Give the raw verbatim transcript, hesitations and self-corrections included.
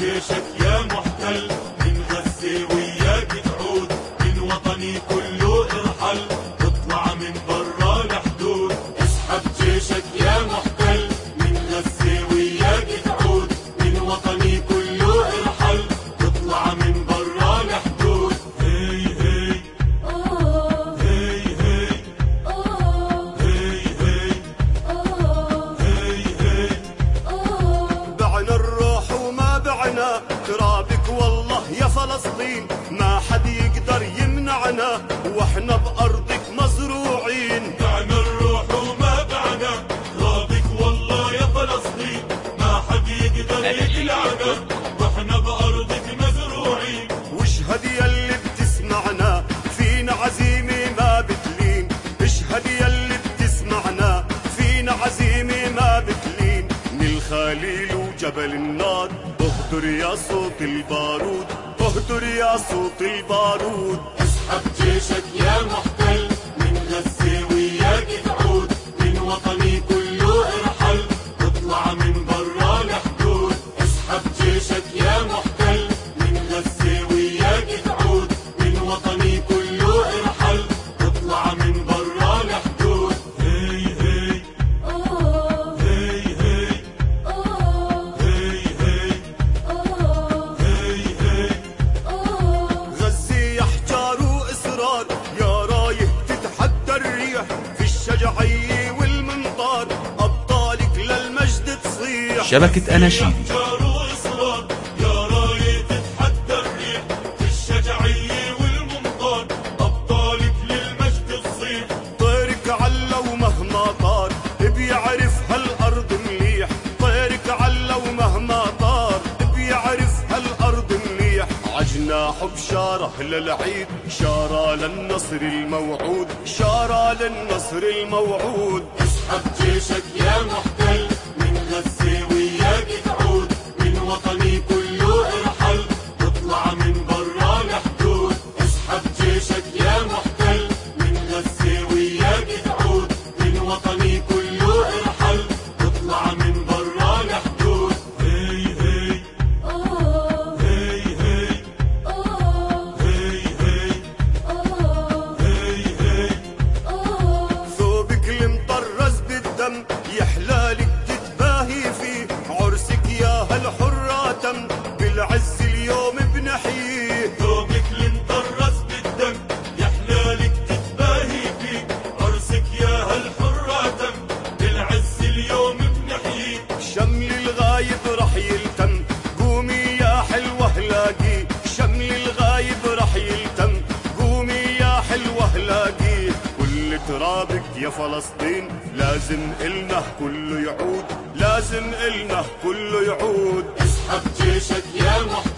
جيشك يا محتل، من غزة وياك تعود، من وطني كله ارحل، اطلع من برا الحدود. اسحب جيشك يا محتل، من غزة وياك تعود، من وطني كله ارحل، اطلع من برا الحدود. هي هي أوه هي هي أوه هي هي أوه هي هي أوه. بعنا الروح وما بعنا ترابك والله يا فلسطين، ما حد يقدر يمنعنا واحنا بأرضك مزروعين. بعنا الروح وما بعنا ترابك والله يا فلسطين، ما حد يقدر يقلعنا واحنا بأرضك مزروعين. واشهد يلي بتسمعنا فينا عزيمة ما بتلين، اشهد يلي بتسمعنا فينا عزيمة ما بتلين. من الخليل وجبل النار اهدر يا صوت البارود، اهدر يا صوت البارود. اسحب جيشك يا محتل، من غزة وياك تعود، من وطني كله ارحل، اطلع من برا الحدود. اسحب جيشك يا محتل، من غزة وياك تعود، من وطني كله ارحل، اطلع من برا الحدود. هي هي أوه هي هي أوه هي هي أوه هي هي أوه. غزة يا حجار وإصرار، يا رايه تتحدى الريح، في الشجعية والمنطار أبطالك للمجد تصيح. شبكة أناشيد احجار واصرار، يا راية تتحدى الريح، في الشجعية والمنطار ابطالك للمجد تصيح. طيرك علا ومهما طار بيعرف هالأرض مليح، طيرك علا ومهما طار بيعرف هالأرض مليح. عجناح بشارة للعيد، شارة للنصر الموعود، شارة للنصر الموعود. اسحب جيشك يا محتل، من غزة وياك تعود، من وطني كله ارحل، اطلع من برا الحدود. اسحب جيشك يا محتل، من غزة وياك تعود، من وطني كله ارحل، اطلع من برا الحدود. هي هي أوه هي هي أوه هي هي أوه هي هي أوه. ثوبك المطرز بالدم يحلالك تتباهي فيه، عرسك يا هالحرة تم بالعز اليوم بنحييه. ثوبك المطرز بالدم يحلالك تتباهي فيه، عرسك يا هالحرة تم بالعز اليوم بنحييه. شمل الغايب رح يلتم، قومي يا حلوة لاقي، شمل الغايب رح يلتم، قومي يا حلوة لاقي. كل ترابك يا فلسطين لازم إلنا كله يعود، لازم إلنا كله يعود. اسحب جيشك يا محتل،